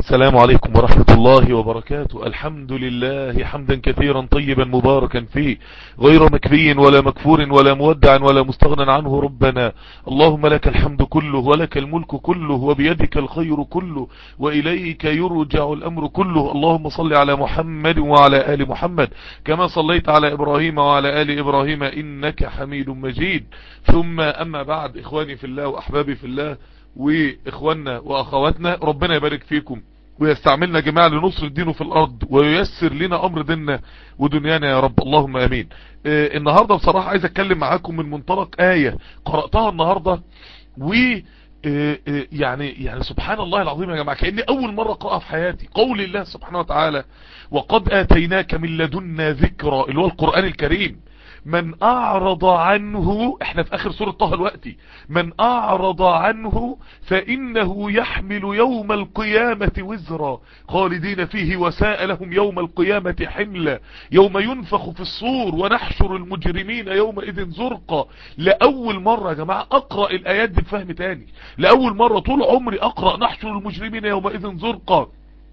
السلام عليكم ورحمة الله وبركاته. الحمد لله حمدا كثيرا طيبا مباركا فيه، غير مكفي ولا مكفور ولا مودع ولا مستغنى عنه ربنا. اللهم لك الحمد كله ولك الملك كله وبيدك الخير كله وإليك يرجع الأمر كله. اللهم صل على محمد وعلى آل محمد كما صليت على إبراهيم وعلى آل إبراهيم إنك حميد مجيد. ثم أما بعد، إخواني في الله وأحبابي في الله واخواننا واخواتنا، ربنا يبارك فيكم ويستعملنا جميعا لنصر دينه في الارض وييسر لنا امر ديننا ودنيانا يا رب، اللهم امين. النهاردة بصراحة عايز اتكلم معاكم من منطلق آية قرأتها النهاردة و يعني سبحان الله العظيم يا جماعة، كأني اول مرة اقرأها في حياتي. قول الله سبحانه وتعالى: وقد آتيناك من لدنا ذكرى، اللي هو القرآن الكريم. من اعرض عنه، احنا في اخر سورة طه الوقتي، من اعرض عنه فانه يحمل يوم القيامة وزرا خالدين فيه وساء لهم يوم القيامة حملا يوم ينفخ في الصور ونحشر المجرمين يومئذ زرقا. لأول مرة يا جماعة اقرأ الايات دي بفهم تاني، لأول مرة طول عمري اقرأ نحشر المجرمين يومئذ زرقا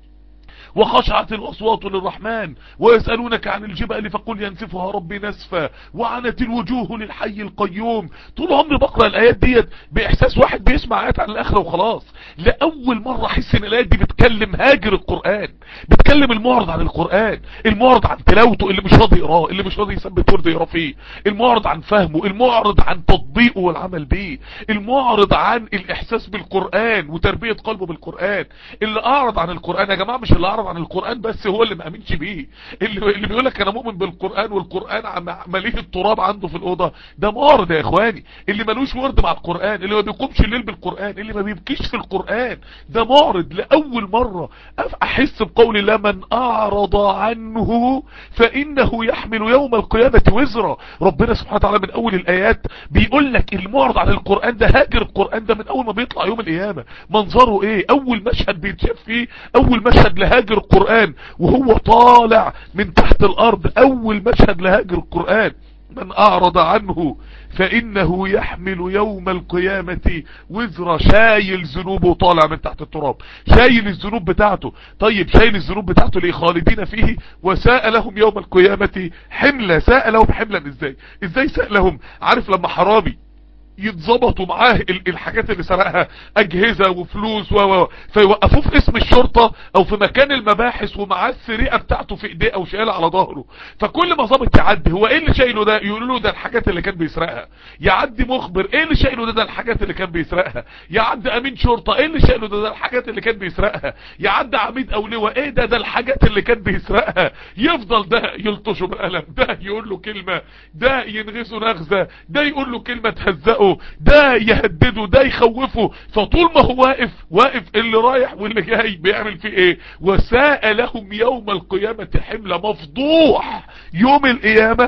وخشعت الأصوات للرحمن ويسألونك عن الجبال فقل ينسفها ربي نسفا وعنت الوجوه للحي القيوم. طول عمري بقرأ الآيات ديت بإحساس واحد بيسمع آيات عن الآخرة وخلاص. لأول مرة أحس إن الآيات دي بتكلم هاجر القرآن، بتكلم المعرض عن القرآن، المعرض عن تلاوته اللي مش راضي يقراه، اللي مش راضي يثبت ورد يقرا فيه، المعرض عن فهمه، المعرض عن تطبيقه والعمل بيه، المعرض عن الإحساس بالقرآن وتربية قلبه بالقرآن. اللي أعرض عن القرآن يا جماعة مش اللي أعرض عن القرآن بس هو اللي ما امنش بيه، اللي بيقول لك انا مؤمن بالقرآن والقرآن مليه التراب عنده في الأوضة، ده معرض يا اخواني. اللي ملوش ورد مع القرآن، اللي ما بيقومش الليل بالقرآن، اللي ما بيبكيش في القرآن، ده معرض. لأول مرة احس بقول الله: من اعرض عنه فانه يحمل يوم القيامة وزرا. ربنا سبحانه وتعالى من اول الايات بيقول لك المعرض عن القرآن ده، هاجر القرآن ده، من اول ما بيطلع يوم القيامة منظره ايه؟ اول مشهد بيتشاف فيه، اول مشهد لهاجر القرآن وهو طالع من تحت الارض، اول مشهد لهاجر القرآن: من اعرض عنه فانه يحمل يوم القيامة وزرا. شايل ذنوبه طالع من تحت التراب، شايل الذنوب بتاعته. طيب شايل الذنوب بتاعته ليه؟ خالدين فيه وساء لهم يوم القيامة حملا. ساء لهم حملا ازاي ساء لهم؟ عارف لما حرامي يتظبطوا معاه الحاجات اللي سرقها، اجهزة وفلوس فيوقفوه في اسم الشرطة او في مكان المباحث ومعاه السرقة بتاعته في ايديه او شايلها على ظهره، فكل ما ظابط يعدي: هو ايه اللي شايله ده؟ يقولوا له: ده الحاجات اللي كان بيسرقها. يعدي مخبر: ايه اللي شايله ده الحاجات اللي كان بيسرقها. يعدي امين شرطة: ايه اللي شايله ده الحاجات اللي كان بيسرقها. يعدي عميد او لواء: ايه ده الحاجات اللي كان بيسرقها. يفضل ده يلطشه بالقلم، ده يقول له كلمة، ده ينغزه نغزة، ده يقول له كلمة تهزقه، ده يهدده، ده يخوفه. فطول ما هو واقف اللي رايح واللي جاي بيعمل فيه ايه؟ وساء لهم يوم القيامة حملة. مفضوح يوم القيامة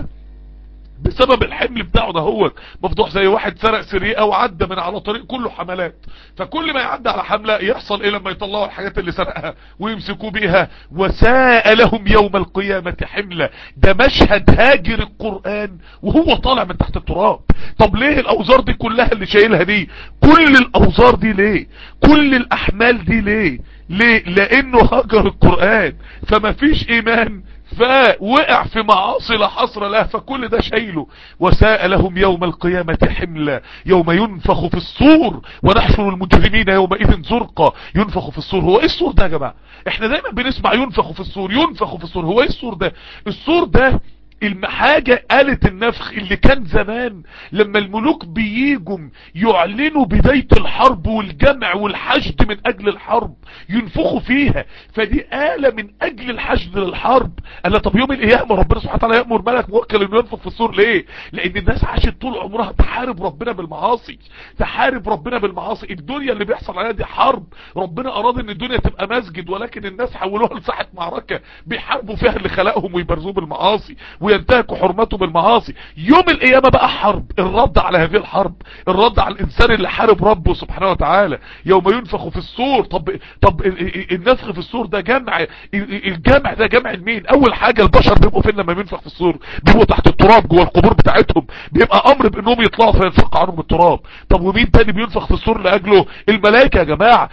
بسبب الحمل بتاعه ده. هو مفضوح زي واحد سرق سرقه وعدى من على طريق كله حملات، فكل ما يعدي على حملة يحصل ايه لما يطلعوا الحاجات اللي سرقها ويمسكوا بيها؟ وساء لهم يوم القيامة حملة. ده مشهد هاجر القرآن وهو طالع من تحت التراب. طب ليه الاوزار دي كلها اللي شايلها دي؟ كل الاوزار دي ليه؟ كل الاحمال دي ليه؟ لانه هاجر القرآن، فما فيش ايمان، فوقع في معاصي لا حصر لها، فكل ده شايله. وساء لهم يوم القيامة حملا يوم ينفخ في الصور ونحشر المجرمين يومئذ زرقا. ينفخ في الصور، هو ايه الصور ده يا جماعة؟ احنا دايما بنسمع ينفخ في الصور ينفخ في الصور، هو ايه الصور ده؟ الصور ده حاجة آلة النفخ اللي كان زمان لما الملوك بييجوا يعلنوا بداية الحرب والجمع والحشد من اجل الحرب ينفخوا فيها. فدي آلة من اجل الحشد للحرب. قال طب يوم القيامة ربنا سبحانه وتعالى يأمر ملك موكل انه ينفخ في الصور ليه؟ لان الناس عاشت طول عمرها تحارب ربنا بالمعاصي، تحارب ربنا بالمعاصي. الدنيا اللي بيحصل عليها دي حرب، ربنا اراد ان الدنيا تبقى مسجد، ولكن الناس حولوها لساحة معركة بيحاربوا فيها اللي خلقهم ويبرزوه بالمعاصي. وينتهك حرمته بالمعاصي. يوم القيامة بقى حرب، الرد على هذه الحرب، الرد على الانسان اللي حارب ربه سبحانه وتعالى. يوم ينفخ في الصور. طب النفخ في الصور ده جمع، الجمع ده جمع لمين؟ اول حاجة البشر بيبقوا فين لما ينفخ في الصور؟ بيبقوا تحت التراب جوه القبور بتاعتهم، بيبقى امر بانهم يطلعوا فينفق عنهم التراب. طب ومين تاني بينفخ في الصور لاجله؟ الملائكة يا جماعة.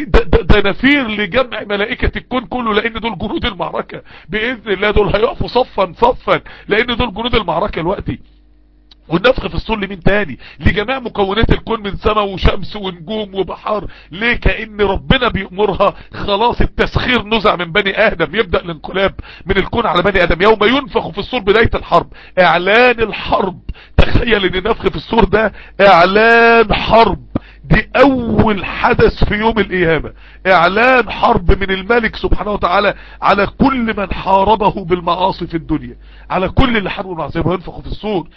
ده نفير لجمع ملائكة الكون كله، لان دول جنود المعركة باذن الله، دول هيقفوا صفا صفا، لان دول جنود المعركة دلوقتي. والنفخ في الصور لمين تاني؟ لجميع مكونات الكون من سماء وشمس ونجوم وبحار. ليه؟ كأن ربنا بيأمرها. خلاص التسخير نزع من بني ادم، يبدأ الانقلاب من الكون على بني ادم. يوم ينفخ في الصور، بداية الحرب، اعلان الحرب. تخيل ان النفخ في الصور ده اعلان حرب، دي اول حدث في يوم القيامة، اعلان حرب من الملك سبحانه وتعالى على كل من حاربه بالمعاصي في الدنيا، على كل اللي حاربه بالمعاصي. وينفخ في الصور.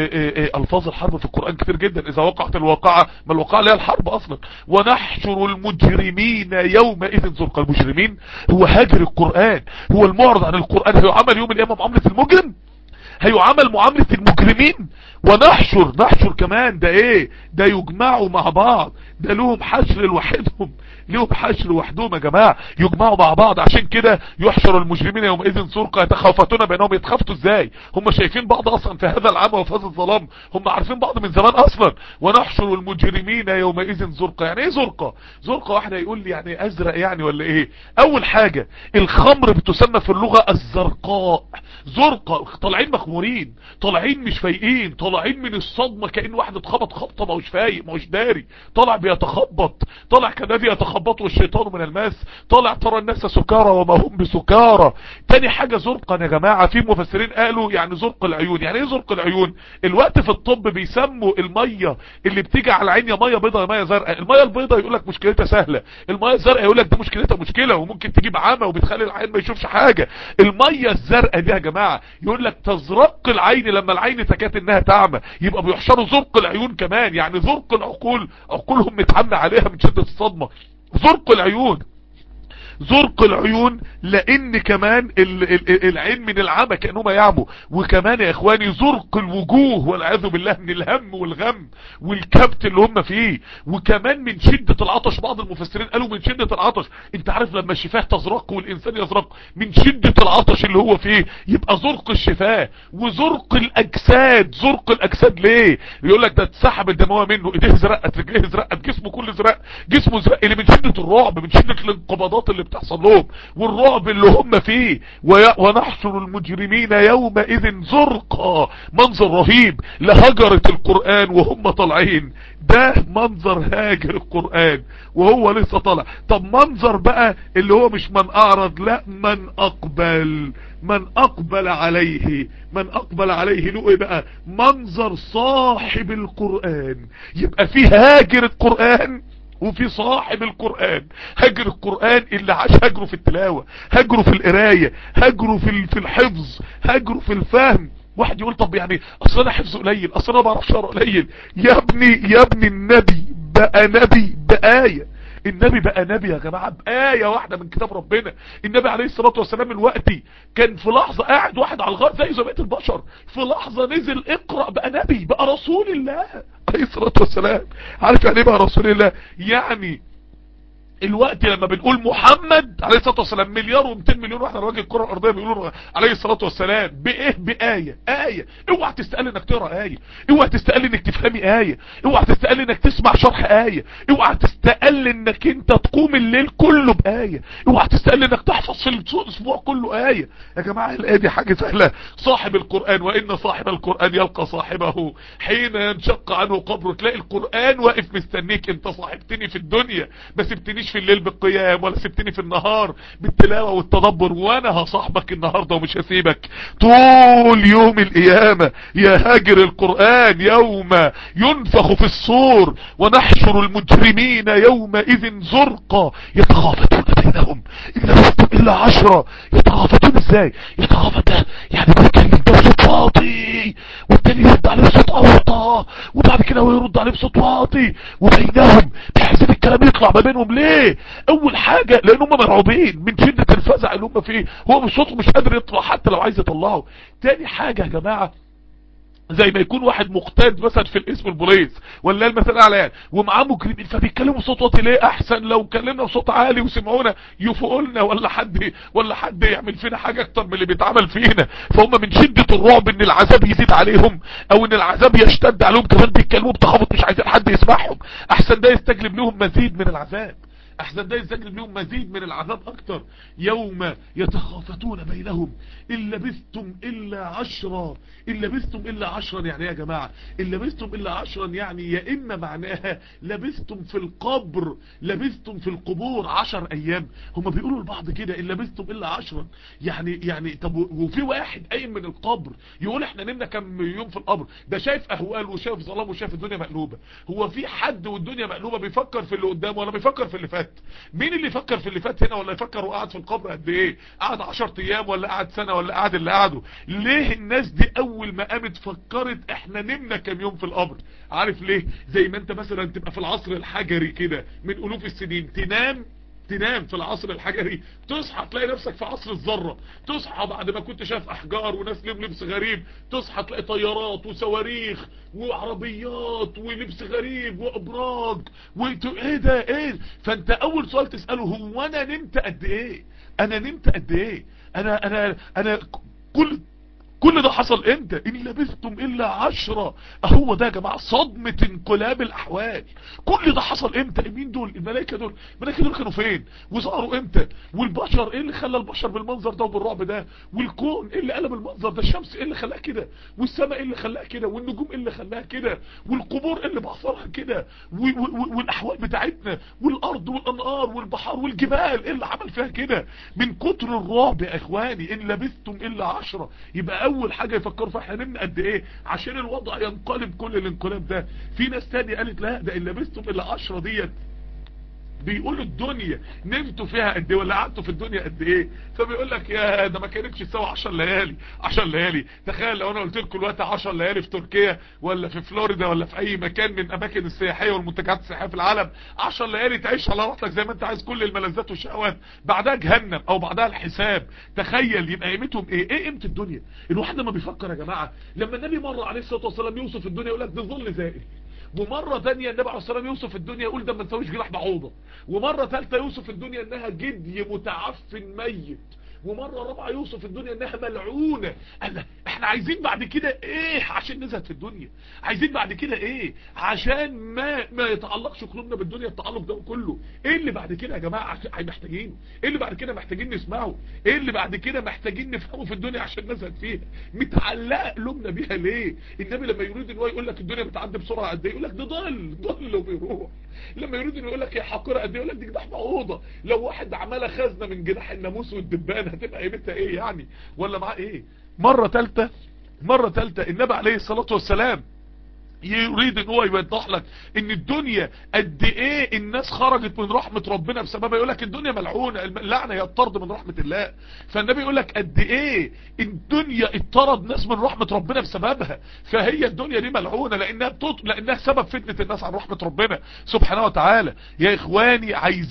الفاظ الحرب في القرآن كتير جدا. اذا وقعت الواقعة، ما الواقعة اللي هي الحرب اصلا. ونحشر المجرمين يومئذ زرقا. المجرمين هو هاجر القرآن، هو المعرض عن القرآن، هيعامل يوم القيامة معاملة المجرم، هيعامل معاملة المجرمين. نحشر كمان، ده ايه؟ ده يجمعوا مع بعض، ده لهم حشر لوحدهم، لهم حشر وحدهم يا جماعة، يجمعوا مع بعض. عشان كده يحشر المجرمين يومئذ زرقا يتخافتون بينهم. يتخافتوا ازاي؟ هم شايفين بعض اصلا في هذا العام وفي هذا الظلام، هم عارفين بعض من زمان اصلا. ونحشر المجرمين يومئذ زرقا. يعني ايه زرقا؟ زرقا واحدة يقول لي يعني ازرق يعني ولا ايه؟ اول حاجة الخمر بتسمى في اللغة الزرقاء. زرقاء، طالعين مخمورين، طالعين مش فايقين، طالعين من الصدمة كأن واحد اتخبط خبطة ما هوش فايق، ما هوش داري، طالع بيتخبط، طالع كالذي يتخبطه الشيطان من الماس، طالع ترى الناس سكارى وما هم بسكارى. تاني حاجة زرقا يا جماعة، في مفسرين قالوا يعني زرق العيون. يعني ايه زرق العيون؟ الوقت في الطب بيسموا المية اللي بتيجي على العين يا مية بيضاء يا مية زرقاء. المية البيضاء يقول لك مشكلتها سهلة، المية الزرقاء يقول لك دي مشكلتها مشكلة وممكن تجيب عمى وبتخلي العين ما يشوفش حاجة. المية الزرقاء دي يا جماعة يقول لك تزرق العين لما العين تكاد انها تعمى. يبقى بيحشروا زرق العيون كمان، يعني زرق العقول، عقولهم متعمى عليها من شدة الصدمة. زرق العيون، زرق العيون، لان كمان العين من العمى كأنهما يعموا. وكمان يا اخواني زرق الوجوه والعياذ بالله من الهم والغم والكبت اللي هم فيه. وكمان من شدة العطش، بعض المفسرين قالوا من شدة العطش. انت عارف لما الشفاه تزرق والانسان يزرق من شدة العطش اللي هو فيه، يبقى زرق الشفاه. وزرق الاجساد، زرق الاجساد ليه؟ يقول لك ده اتسحب الدمويه منه، ايديه زرقت، رجليه زرقت، جسمه كله زرق، جسمه زرق، اللي من شدة الرعب، من شدة الانقباضات اللي بتحصل لهم والرعب اللي هم فيه. ونحشر المجرمين يومئذ زرقا. منظر رهيب لهجرة القرآن وهم طالعين، ده منظر هاجر القرآن وهو لسه طالع. طب منظر بقى اللي هو مش من اعرض، لا من اقبل، من اقبل عليه، من اقبل عليه له ايه بقى؟ منظر صاحب القرآن. يبقى في هاجر القرآن وفي صاحب القرآن. هجر القرآن اللي عاش هجره في التلاوة، هجره في القراية، هجره في الحفظ، هجره في الفهم. واحد يقول طب يعني اصل انا حفظ قليل، اصل انا بعرفش اقرا قليل. يا ابني النبي بقى نبي بآية. النبي بقى نبي يا جماعة بآية واحدة من كتاب ربنا. النبي عليه الصلاة والسلام الوقتي كان في لحظة قاعد واحد على الغار زي بقية البشر، في لحظة نزل اقرأ بقى نبي، بقى رسول الله عليه الصلاة والسلام. عارف يعني ايه بقى رسول الله؟ يعني الوقت لما بنقول محمد عليه الصلاة والسلام مليار و200 مليون واحد على وجه الكرة الارضية بيقولوا عليه الصلاة والسلام بايه؟ بآية. آية. اوعى تستقل انك تقرأ آية، اوعى تستقل انك تفهمي آية، اوعى تستقل انك تسمع شرح آية، اوعى تستقل انك انت تقوم الليل كله بآية، اوعى تستقل انك تحفظ في الاسبوع كله آية. يا جماعة الآية دي حاجة سهلة. صاحب القرآن، وان صاحب القرآن يلقى صاحبه حين ينشق عنه قبره. تلاقي القرآن واقف مستنيك. انت صاحبتني في الدنيا ما سبتنيش في الليل بالقيام، ولا سبتني في النهار بالتلاوة والتدبر، وانا هصاحبك النهاردة ومش هسيبك طول يوم القيامة يا هاجر القرآن. يوم ينفخ في الصور ونحشر المجرمين يومئذ زرقا يتخافتون بينهم. إن لبثتم إلا 10. يتخافتون ازاي؟ يتخافت ده يعني بيتكلم ده بصوت واطي والتاني يرد عليه بصوت اوطى وبعد كده هو يرد عليه بصوت واطي وبينهم، بحيث ان الكلام يطلع ما بينهم. ليه؟ اول حاجة لان هم مرعوبين من شدة الفزع اللي هم فيه، هو بصوته مش قادر يطلع حتى لو عايز يطلعه. تاني حاجة يا جماعة، زي ما يكون واحد مقتاد مثلا في الاسم البوليس ولا المثال اعلان ومعاه مجرمين فبيتكلموا بصوت واطي. ليه؟ احسن لو كلمنا بصوت عالي وسمعونا يفوقوا لنا ولا حد يعمل فينا حاجه اكتر من اللي بيتعمل فينا. فهم من شده الرعب ان العذاب يزيد عليهم او ان العذاب يشتد عليهم كمان بيتكلموا بتخبط مش عايزين حد يسمعهم. احسن ده يستجلب لهم مزيد من العذاب، احسن ده يستجلب لهم مزيد من العذاب اكتر. يوم يتخافتون بينهم ان لبثتم الا 10. ان لبثتم الا 10 يعني ايه يا جماعه؟ ان لبثتم الا 10 يعني يا اما معناها لبثتم في القبر، لبثتم في القبور 10 ايام. هم بيقولوا لبعض كده ان لبثتم الا 10 يعني طب وفي واحد قايم من القبر يقول احنا نمنا كم يوم في القبر؟ ده شايف اهوال وشايف ظلام وشايف الدنيا مقلوبه. هو في حد والدنيا مقلوبه بيفكر في اللي قدامه ولا بيفكر في اللي فات؟ مين اللي يفكر في اللي فات هنا؟ ولا يفكر وقعد في القبر قد ايه؟ قعد 10 ايام ولا قعد سنة ولا قعد اللي قعده؟ ليه الناس دي اول ما قامت فكرت احنا نمنا كام يوم في القبر؟ عارف ليه؟ زي ما انت مثلا تبقى في العصر الحجري كده من الوف السنين، تنام في العصر الحجري، تصحى تلاقي نفسك في عصر الذرة. تصحى بعد ما كنت شايف احجار وناس لهم لبس غريب، تصحى تلاقي طيارات وصواريخ وعربيات ولبس غريب وابراج ايه ده ايه؟ فانت اول سؤال تسأله هو انا نمت قد ايه؟ انا نمت قد ايه؟ انا كل ده حصل امتى؟ ان لبثتم الا 10. اهو ده يا جماعه صدمه انقلاب الاحوال. كل ده حصل امتى؟ مين دول الملائكه دول؟ الملائكه دول كانوا فين وظهروا امتى؟ والبشر ايه اللي خلى البشر بالمنظر ده وبالرعب ده؟ والكون ايه اللي قلب المنظر ده؟ الشمس ايه اللي خلاها كده؟ والسماء ايه اللي خلاها كده؟ والنجوم ايه اللي خلاها كده؟ والقبور ايه اللي بحصرها كده؟ والاحوال بتاعتنا والارض والانهار والبحار والجبال ايه اللي عمل فيها كده؟ من كتر الرعب يا اخواني ان لبثتم الا 10. يبقى اول حاجة يفكروا فيها احنا نمنا قد ايه عشان الوضع ينقلب كل الانقلاب ده. في ناس تانية قالت لا ده ان لبثتم الا 10 ديت بيقولوا الدنيا نمتوا فيها قد ايه ولا قعدتوا في الدنيا قد ايه. فبيقول لك يا ده ما كانتش تساوي 10 ليالي. 10 ليالي تخيل لو انا قلت لكم دلوقتي 10 ليالي في تركيا ولا في فلوريدا ولا في اي مكان من اماكن السياحيه والمنتجعات السياحيه في العالم، 10 ليالي تعيش على راحتك زي ما انت عايز كل الملذات والشهوات، بعدها جهنم او بعدها الحساب. تخيل يبقى قيمتهم ايه؟ ايه قيمه الدنيا؟ الواحد لما بيفكر يا جماعه، لما النبي مره عليه الصلاه والسلام يوصف الدنيا يقول لك ده ظل زائل، ومرة تانية النبي عليه الصلاة والسلام يوصف الدنيا يقول ده ما تساويش جناح بعوضة، ومرة ثالثة يوصف الدنيا انها جدي متعفن ميت، ومرة رابعة يوصف الدنيا انها ملعونة. قال احنا عايزين بعد كده ايه عشان نزهد في الدنيا؟ عايزين بعد كده ايه عشان ما يتعلقش قلوبنا بالدنيا التعلق ده كله؟ ايه اللي بعد كده يا جماعة محتاجينه؟ ايه اللي بعد كده محتاجين نسمعه؟ ايه اللي بعد كده محتاجين نفهمه في الدنيا عشان نزهد فيها؟ متعلقة قلوبنا بيها ليه؟ النبي لما يريد ان هو يقول لك الدنيا بتعدي بسرعة قد ايه يقول لك ده ضل وبيروح. لما يريد انه يقول لك يا حقيره قد ايه يقول لك دي جناح بعوضه. لو واحد عملها خزنه من جناح الناموس والدبان هتبقى قيمتها ايه يعني؟ ولا معاه ايه؟ مره ثالثه النبي عليه الصلاه والسلام يريد ان هو يوضح لك ان الدنيا قد ايه الناس خرجت من رحمة ربنا بسببها. يقول لك الدنيا ملعونة، اللعنة هي الطرد من رحمة الله. فالنبي يقول لك قد ايه الدنيا اطرد ناس من رحمة ربنا بسببها، فهي الدنيا دي ملعونة لانها سبب فتنة الناس عن رحمة ربنا سبحانه وتعالى. يا اخواني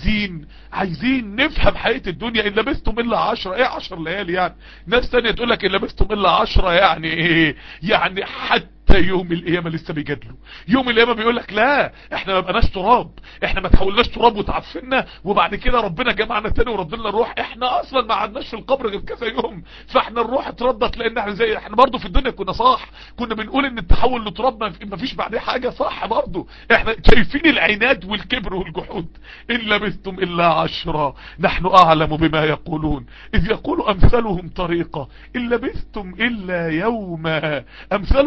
عايزين نفهم حقيقة الدنيا. ان لبثتم الا 10، ايه 10 ليالي يعني؟ ناس تانية تقول لك ان لبثتم الا 10 يعني ايه؟ يعني حتى يوم القيامة لسه بيجادلوا. يوم القيامة بيقول لك لا احنا ما بقناش تراب، احنا ما تحولناش تراب وتعفنا وبعد كده ربنا جمعنا تاني وردنا الروح. احنا اصلا ما قعدناش في القبر غير كذا يوم، فاحنا الروح اتردت لان احنا برضو في الدنيا كنا صح، كنا بنقول ان التحول لتراب ما فيش بعديه حاجة صح. برضو احنا شايفين العناد والكبر والجحود. ان لبثتم الا 10 نحن اعلم بما يقولون اذ يقول امثلهم طريقة ان لبثتم الا يوما. امثلهم طريقة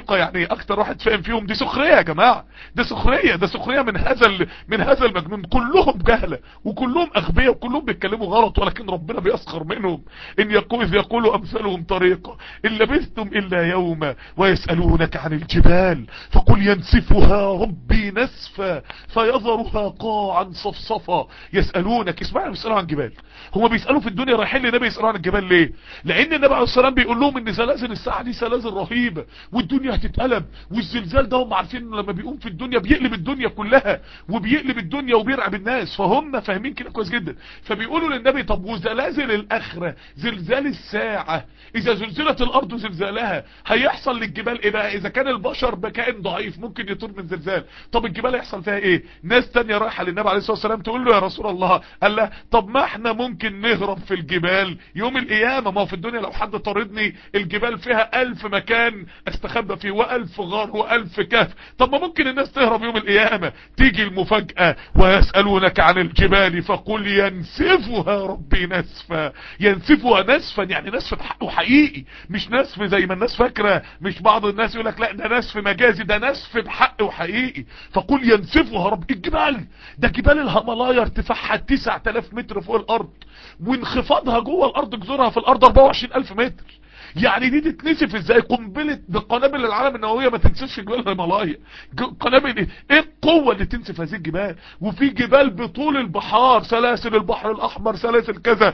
طريقة يعني اكتر واحد فاهم فيهم دي سخرية يا جماعة، ده سخرية من هذا المجنون. كلهم جهلة وكلهم اغبياء وكلهم بيتكلموا غلط، ولكن ربنا بيسخر منهم. إذ يقولوا امثالهم طريقة ان لبثتم الا يوما ويسألونك عن الجبال فقل ينسفها ربي نسفا فيذرها قاعا صفصفا. يسألونك، اسمعوا، بيسألوا عن الجبال. هم بيسألوا في الدنيا رايحين للنبي يسألوا عن الجبال ليه؟ لان النبي عليه السلام بيقول لهم ان زلازل الساعة دي زلازل رهيبة والدنيا هتتقلب، والزلزال ده هم عارفين انه لما بيقوم في الدنيا بيقلب الدنيا كلها وبيقلب الدنيا وبيرعب الناس، فهم فاهمين كده كويس جدا. فبيقولوا للنبي طب وزلازل الاخرة، زلزال الساعة، اذا زلزلت الارض زلزالها هيحصل للجبال ايه بقى؟ اذا كان البشر بكائن ضعيف ممكن يطير من زلزال، طب الجبال يحصل فيها ايه؟ ناس تانية رايحة للنبي عليه الصلاة والسلام تقول له يا رسول الله، قال له طب ما احنا ممكن نهرب في الجبال يوم القيامة، ما هو في الدنيا لو حد طاردني الجبال فيها 1000 مكان استخبى فيه و1000 غار و1000 كهف، طب ما ممكن الناس تهرب يوم القيامة. تيجي المفاجأة ويسألونك عن الجبال فقل ينسفها ربي نسفا. ينسفها نسفا يعني نسف بحقه حقيقي، مش نسف زي ما الناس فاكرة، مش بعض الناس يقول لك لا ده نسف مجازي، ده نسف بحقه حقيقي. فقل ينسفها ربي. الجبال ده جبال الهيمالايا ارتفاعها 9000 متر فوق الارض، وانخفاضها جوه الارض جذورها في الارض 24000 متر. يعني دي تتنسف ازاي؟ بقنابل العالم النووية ما تنسفش جبال الهيمالايا. قنابل ايه القوة اللي تنسف هذه الجبال؟ وفي جبال بطول البحار، سلاسل البحر الاحمر، سلاسل كذا،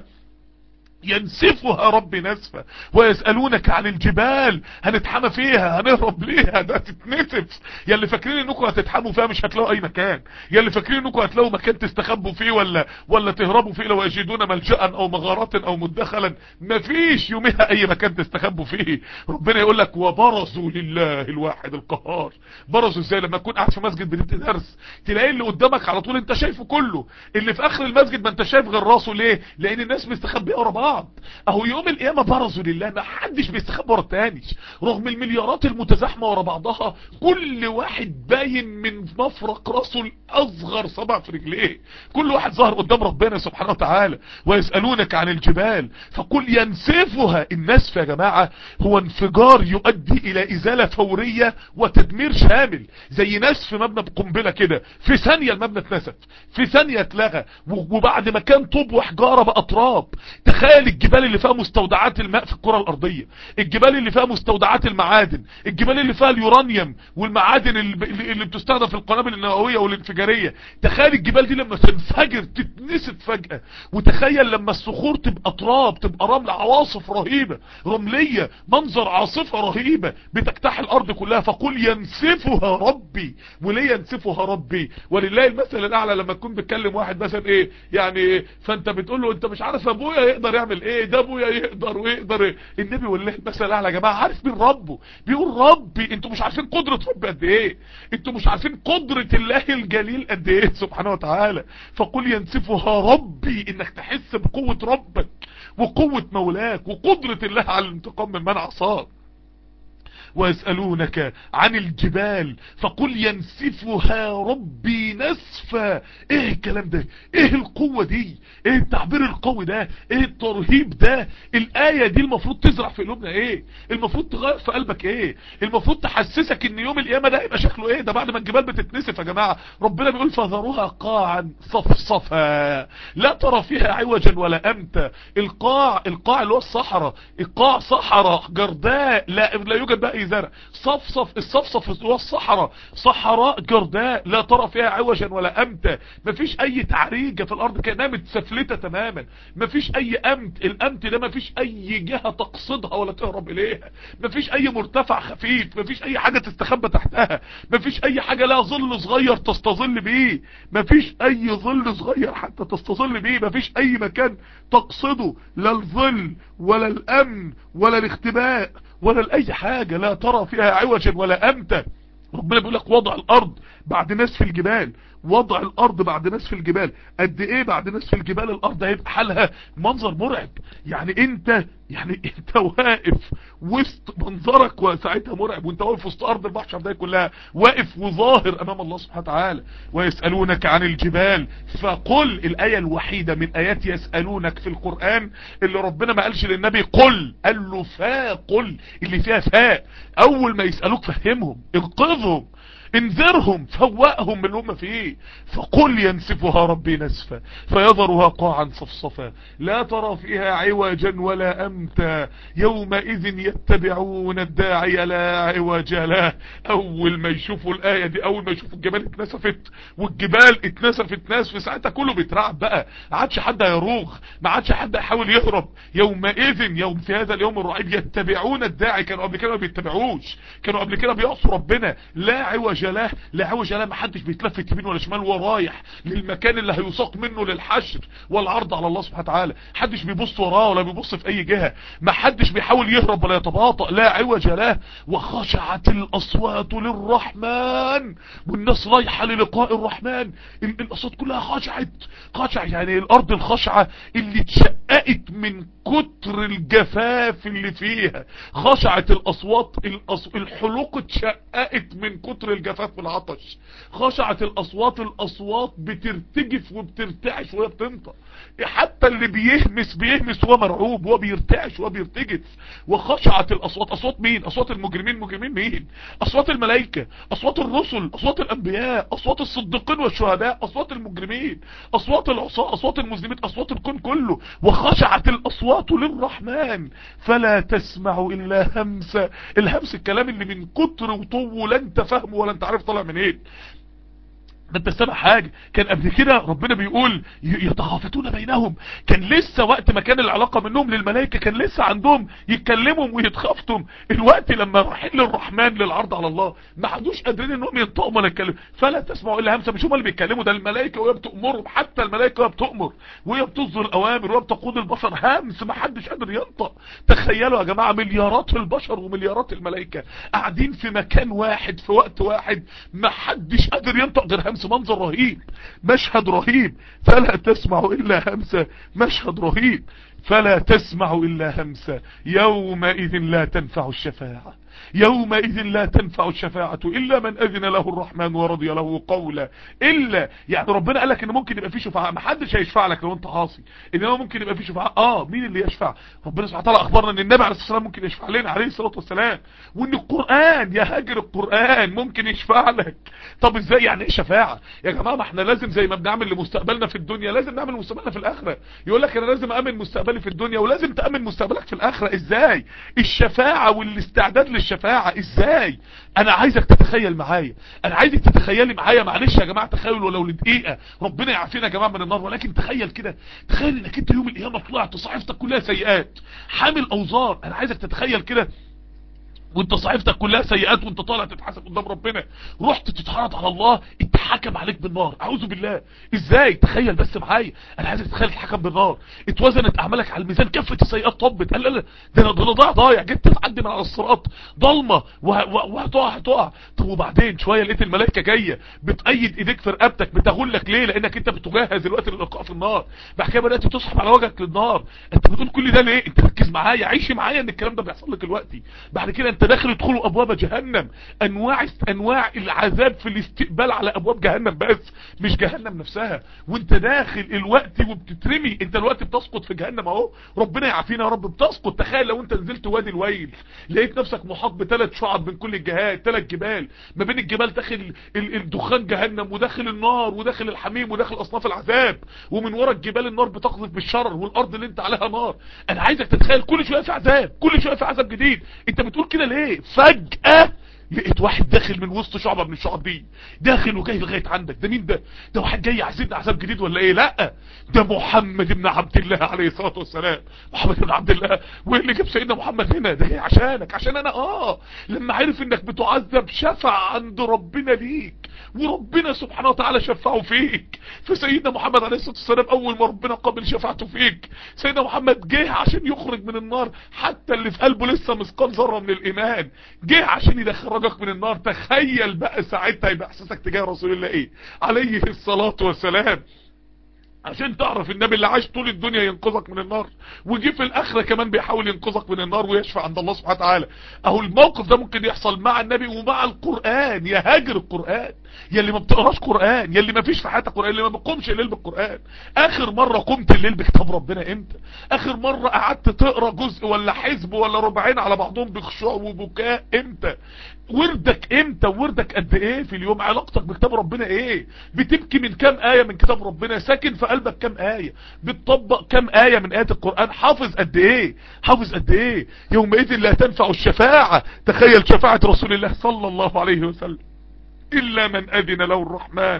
ينسفها ربي نسفا. ويسألونك عن الجبال هنتحمى فيها، هنهرب ليها، ده تتنسف. يا اللي فاكرين انكم هتتحموا فيها مش هتلاقوا اي مكان، يا اللي فاكرين انكم هتلاقوا مكان تستخبوا فيه ولا تهربوا فيه لو يجدون ملجأ او مغارات او مدخلا، مفيش يومها اي مكان تستخبوا فيه. ربنا يقول لك وبرزوا لله الواحد القهار. برزوا ازاي؟ لما تكون قاعد في مسجد بتدي درس تلاقي اللي قدامك على طول انت شايفه كله، اللي في اخر المسجد ما انت شايف غير راسه. ليه؟ لان الناس مستخبيه ورا بعض. اهو يوم القيامة برزوا لله، ما حدش بيستخبى ورا التاني، رغم المليارات المتزاحمة ورا بعضها كل واحد باين من مفرق راسه الاصغر صبع في رجليه، كل واحد ظهر قدام ربنا سبحانه وتعالى. ويسألونك عن الجبال فقل ينسفها. النسف يا جماعة هو انفجار يؤدي الى ازالة فورية وتدمير شامل، زي نسف مبنى بقنبلة كده، في ثانية المبنى اتنسف، في ثانية اتلغى، وبعد ما كان طوب وحجارة بقى تراب. تخيل الجبال اللي فيها مستودعات الماء في الكرة الارضية، الجبال اللي فيها مستودعات المعادن، الجبال اللي فيها اليورانيوم والمعادن اللي بتستخدم في القنابل النووية والانفجارية. تخيل الجبال دي لما تنفجر تتنسف فجأة. وتخيل لما الصخور تبقى تراب، تبقى رمل، عواصف رهيبة رملية، منظر عاصفة رهيبة بتجتاح الارض كلها. فقل ينسفها ربي. وليه ينسفها ربي؟ ولله المثل الاعلى. لما تكون بتكلم واحد مثلا ايه يعني فانت بتقول له انت مش عارف ابويا يقدر يعمل ايه، ده ابويا يقدر ويقدر إيه؟ النبي والله المثل الاعلى يا جماعه عارف مين ربه، بيقول ربي. انتوا مش عارفين قدرة ربي قد ايه، انتوا مش عارفين قدرة الله الجليل قد ايه سبحانه وتعالى. فقل ينسفها ربي، انك تحس بقوة ربك وقوة مولاك وقدرة الله على الانتقام من من عصاه. ويسألونك عن الجبال فقل ينسفها ربي نسفا. ايه الكلام ده؟ ايه القوة دي؟ ايه التعبير القوي ده؟ ايه الترهيب ده؟ الآية دي المفروض تزرع في قلوبنا ايه؟ المفروض تغير في قلبك ايه؟ المفروض تحسسك ان يوم القيامة ده يبقى شكله ايه؟ ده بعد ما الجبال بتتنسف يا جماعة ربنا بيقول فذروها قاعا صفصفا لا ترى فيها عوجا ولا امتا. القاع اللي هو الصحراء، القاع صحراء جرداء لا يوجد بقى زرع. صفصف، الصفصف اللي هو الصحراء، صحراء جرداء لا ترى فيها عوجا ولا امتا. مفيش اي تعريجة في الارض كأنها متسفلتة تماما، مفيش اي امت. الامت ده مفيش اي جهة تقصدها ولا تهرب اليها، مفيش اي مرتفع خفيف، مفيش اي حاجة تستخبى تحتها، مفيش اي حاجة لها ظل صغير تستظل بيه، مفيش اي ظل صغير حتى تستظل بيه، مفيش اي مكان تقصده، لا الظل ولا الامن ولا الاختباء ولا لأي حاجة. لا ترى فيها عوجا ولا أمتا. ربنا بيقول لك وضع الأرض بعد نسف الجبال وضع الارض بعد نسف الجبال، قد ايه بعد نسف الجبال الارض هيبقى حالها. منظر مرعب. يعني انت واقف وسط منظرك وساعتها مرعب، وانت واقف وسط ارض المحشر ده كلها، واقف وظاهر امام الله سبحانه وتعالى. ويسألونك عن الجبال فقل، الاية الوحيدة من ايات يسألونك في القرآن اللي ربنا ما قالش للنبي قل، قال له فقل، اللي فيها فاء. اول ما يسألوك فهمهم، انقذهم، انذرهم، فوقهم من اللي هم فيه. فقل ينسفها ربي نسفا فيذرها قاعا صفصفا لا ترى فيها عوجا ولا امتا يومئذ يتبعون الداعي لا عوج له. اول ما يشوفوا الايه دي، اول ما يشوفوا الجبال اتنسفت، والجبال اتنسفت نسف، ساعتها كله بيترعب بقى، ما عادش حد هيروغ، ما عادش حد هيحاول يهرب. يومئذ، يوم في هذا اليوم الرعيب، يتبعون الداعي. كانوا قبل كده ما بيتبعوش، كانوا قبل كده بيعصوا ربنا. لا عوج له، لا عوج له، ما حدش بيتلفت يمين ولا شمال، ورايح للمكان اللي هيساق منه للحشر والعرض على الله سبحانه وتعالى. محدش بيبص وراه ولا بيبص في اي جهة، ما حدش بيحاول يهرب ولا يتباطأ. لا عوج له. وخشعت الاصوات للرحمن، والناس رايحة للقاء الرحمن، الاصوات كلها خشعت. يعني الارض الخشعة اللي اتشققت من كتر الجفاف اللي فيها. خشعت الاصوات، الحلوق اتشققت من كتر الجفاف والعطش. خشعت الاصوات بترتجف وبترتعش وهي بتنطق. حتى اللي بيهمس وهو مرعوب، وهو بيرتعش وهو بيرتجف. وخشعت الاصوات. اصوات مين؟ اصوات المجرمين. مجرمين مين؟ اصوات الملائكة، اصوات الرسل، اصوات الانبياء، اصوات الصديقين والشهداء، اصوات المجرمين، اصوات العصاة، اصوات المذنبين، اصوات الكون كله. وخشعت الاصوات للرحمن فلا تسمع الا همسة. الهمس الكلام اللي من كتر وطوه لا انت فاهمه ولا انت عارف طالع منين. إيه؟ ده انت سامع حاجة. كان قبل كده ربنا بيقول يتخافتون بينهم، كان لسه وقت ما كان العلاقة منهم للملائكة كان لسه عندهم يتكلموا ويتخافتوا. الوقت لما رايحين للرحمن للعرض على الله ما حدوش قادرين انهم ينطقوا ولا يتكلموا. فلا تسمعوا الا همسة. مش هم اللي بيتكلموا، ده الملائكة وهي بتأمرهم. حتى الملائكة وهي بتأمر وهي بتصدر الاوامر وهي بتقود البشر همس، ما حدش قادر ينطق. تخيلوا يا جماعة مليارات البشر ومليارات الملائكة قاعدين في مكان واحد في وقت واحد، ما حدش قادر ينطق غير همس. منظر رهيب، مشهد رهيب. فلا تسمع الا همسة، مشهد رهيب. فلا تسمع الا همسة يومئذ لا تنفع الشفاعة. يومئذ لا تنفع الشفاعة الا من اذن له الرحمن ورضي له قولا. الا يعني ربنا قال لك ان ممكن يبقى في شفاعة، ما حدش هيشفع لك لو انت عاصي، انما ممكن يبقى في شفاعة. مين اللي يشفع؟ ربنا سبحانه وتعالى اخبرنا ان النبي عليه الصلاه والسلام ممكن يشفع لنا عليه الصلاه والسلام، وان القران، يا هاجر القران، ممكن يشفع لك. طب ازاي؟ يعني ايه شفاعة يا جماعه؟ ما احنا لازم زي ما بنعمل لمستقبلنا في الدنيا لازم نعمل لمستقبلنا في الاخره. يقول لك انا لازم امن مستقبلي في الدنيا ولازم تامن مستقبلك في الاخره. ازاي الشفاعة والاستعداد للشفاعة؟ ازاي؟ انا عايزك تتخيل معايا، انا عايزك تتخيلي معايا. معلش يا جماعه تخيلوا ولو لدقيقه، ربنا يعافينا يا جماعه من النار، ولكن تخيل كده، تخيل انك انت يوم القيامه طلعت صحيفتك كلها سيئات، حامل اوزار. انا عايزك تتخيل كده وانت صحيفتك كلها سيئات وانت طالع تتحاسب قدام ربنا، رحت تتحرض على الله، اتحكم عليك بالنار. اعوذ بالله. ازاي؟ تخيل بس معايا، انا عايزك تتخيل تتحكم بالنار، اتوزنت اعمالك على الميزان، كفة السيئات طبت، قال لا ده انا ضايع، جيت تعدي من على الصراط ضلمه وهتقع. طب وبعدين شويه لقيت الملائكه جايه بتأيد ايديك في رقبتك، بتغلك ليه؟ لانك انت بتجهز الوقت للقاء في النار. بعد كده بدات تسحب على وجهك للنار. انت بتقول كل ده ليه؟ انت ركز معايا، عيش معايا ان الكلام ده بيحصل لك دلوقتي. بعد كده انت داخل يدخلوا ابواب جهنم، انواع العذاب في الاستقبال على ابواب جهنم، بس مش جهنم نفسها. وانت داخل الوقت وبتترمي، انت الوقت بتسقط في جهنم اهو، ربنا يعافينا يا رب، بتسقط. تخيل لو انت نزلت وادي الويل لقيت نفسك محاط بثلاث شعب من كل الجهات، ثلاث جبال، ما بين الجبال داخل الدخان جهنم، وداخل النار، وداخل الحميم، وداخل اصناف العذاب، ومن ورا الجبال النار بتقذف بالشرر، والارض اللي انت عليها نار. انا عايزك تتخيل كل شويه في عذاب، كل شويه في عذاب جديد. انت بتقول كده ليه؟ فجأة لقيت واحد داخل من وسط شعبة من الشعب دي، داخل وجاي لغاية عندك. ده مين ده؟ ده واحد جاي يعذبنا عذاب جديد ولا ايه؟ لا، ده محمد بن عبد الله عليه الصلاة والسلام. محمد بن عبد الله. وايه اللي جاب سيدنا محمد هنا؟ ده جاي عشانك، عشان انا لما عرف انك بتعذب شفع عند ربنا ليك، وربنا سبحانه وتعالى شفعه فيك. فسيدنا محمد عليه الصلاة والسلام اول ما ربنا قبل شفاعته فيك، سيدنا محمد جه عشان يخرج من النار حتى اللي في قلبه لسه مثقال ذرة من الايمان، جه عشان يدخل يخرجك من النار. تخيل بقى ساعتها يبقى احساسك تجاه رسول الله ايه عليه الصلاة والسلام، عشان تعرف النبي اللي عاش طول الدنيا ينقذك من النار، وجي في الاخره كمان بيحاول ينقذك من النار ويشفع عند الله سبحانه وتعالى. اهو الموقف ده ممكن يحصل مع النبي ومع القرآن. يا هاجر القرآن، يا اللي ما بتقراش قرآن، يا اللي ما فيش في حياتك قرآن، اللي ما بتقومش الليل بالقرآن. اخر مرة قمت الليل بكتاب ربنا امتى؟ اخر مرة قعدت تقرا جزء ولا حزب ولا ربعين على بعضهم بخشوع وبكاء امتى؟ وردك امتى؟ وردك قد ايه في اليوم؟ علاقتك بكتاب ربنا ايه؟ بتبكي من كام آية من كتاب ربنا؟ ساكن في قلبك كام آية؟ بتطبق كام آية من آيات القرآن؟ حافظ قد ايه؟ حافظ قد ايه؟ يومئذ لا تنفع الشفاعة. تخيل شفاعة رسول الله صلى الله عليه وسلم إلا من أذن له الرحمن